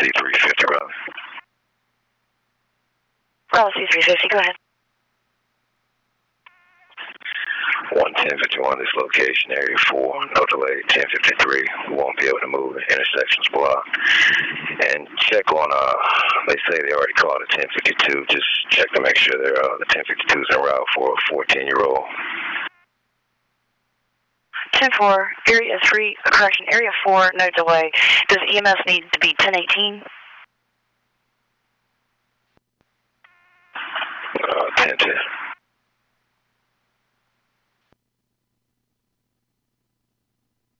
C350, Raleigh. Raleigh C350, go ahead. 11051, this location, area 4, no delay, 1053. We won't be able to move, intersections blocked. And check on, they say they already called a 1052, just check to make sure they're, the 1052's en route for a 14-year-old. 10-4, area 3, correction, area 4, no delay. Does EMS need to be 1018? 1010.